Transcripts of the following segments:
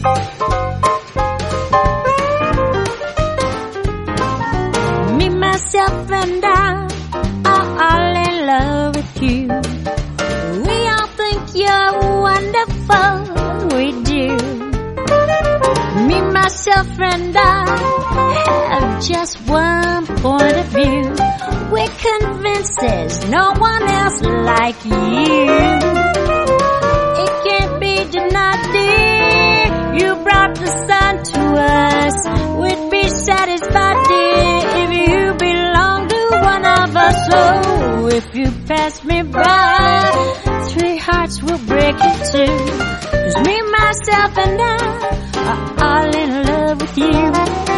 Me, myself, and I are all in love with you. We all think you're wonderful, we do. Me, myself, and I have just one point of view. We're convinced there's no one else like you. It can't be denied, dear. You brought the sun to us. We'd be satisfied, dear, if you belong to one of us. So if you pass me by, 3 hearts will break in two. 'Cause me, myself, and I are all in love with you.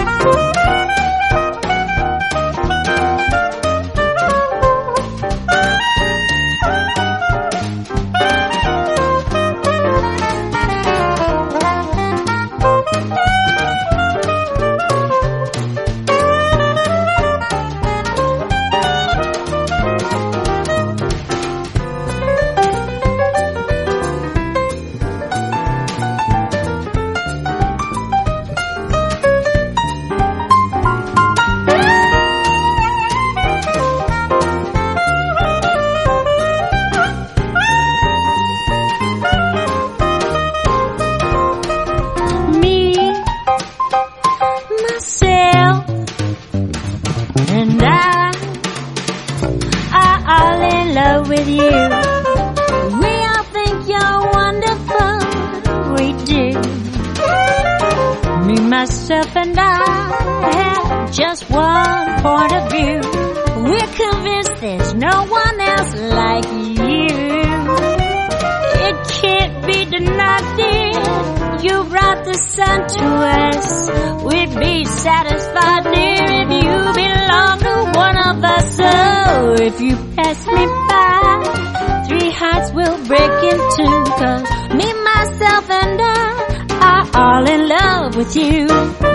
And I are all in love with you. We all think you're wonderful, we do. Me, myself, and I have just one point of view. We're convinced there's no one else like you. It can't be denied, dear. You brought the sun to us. We'd be satisfied, dear, if you belong to one of us. So if you pass me by, 3 hearts will break in two. 'Cause me, myself, and I are all in love with you.